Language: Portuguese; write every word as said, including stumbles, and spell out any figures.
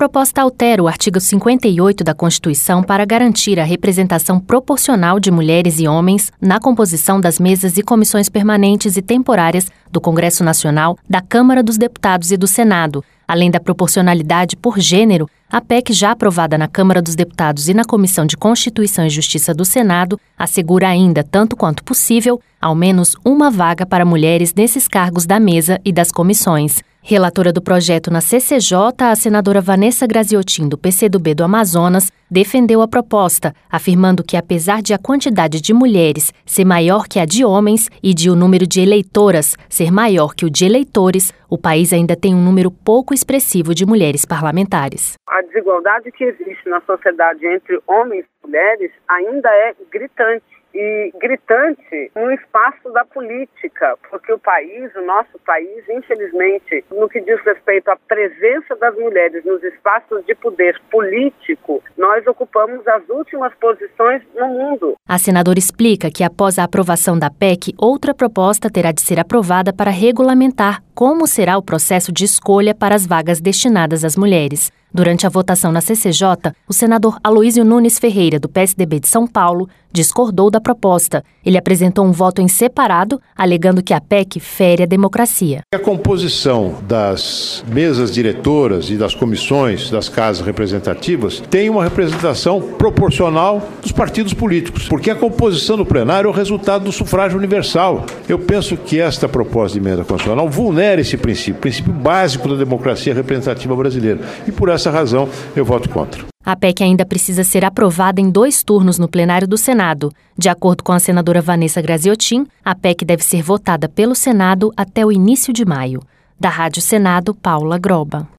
proposta altera o artigo cinquenta e oito da Constituição para garantir a representação proporcional de mulheres e homens na composição das mesas e comissões permanentes e temporárias do Congresso Nacional, da Câmara dos Deputados e do Senado. Além da proporcionalidade por gênero, a P E C, já aprovada na Câmara dos Deputados e na Comissão de Constituição e Justiça do Senado, assegura ainda, tanto quanto possível, ao menos uma vaga para mulheres nesses cargos da mesa e das comissões. Relatora do projeto na C C J, a senadora Vanessa Graziotin, do P C do B do Amazonas, defendeu a proposta, afirmando que, apesar de a quantidade de mulheres ser maior que a de homens e de o número de eleitoras ser maior que o de eleitores, o país ainda tem um número pouco expressivo de mulheres parlamentares. A desigualdade que existe na sociedade entre homens e mulheres ainda é gritante. E gritante no espaço da política, porque o país, o nosso país, infelizmente, no que diz respeito à presença das mulheres nos espaços de poder político, nós ocupamos as últimas posições no mundo. A senadora explica que, após a aprovação da P E C, outra proposta terá de ser aprovada para regulamentar como será o processo de escolha para as vagas destinadas às mulheres. Durante a votação na C C J, o senador Aloísio Nunes Ferreira, do P S D B de São Paulo, discordou da proposta. Ele apresentou um voto em separado, alegando que a P E C fere a democracia. A composição das mesas diretoras e das comissões das casas representativas tem uma representação proporcional dos partidos políticos, porque a composição do plenário é o resultado do sufrágio universal. Eu penso que esta proposta de emenda constitucional vulnera esse princípio, princípio básico da democracia representativa brasileira. E por essa razão eu voto contra. A P E C ainda precisa ser aprovada em dois turnos no plenário do Senado. De acordo com a senadora Vanessa Graziotin, a P E C deve ser votada pelo Senado até o início de maio. Da Rádio Senado, Paula Groba.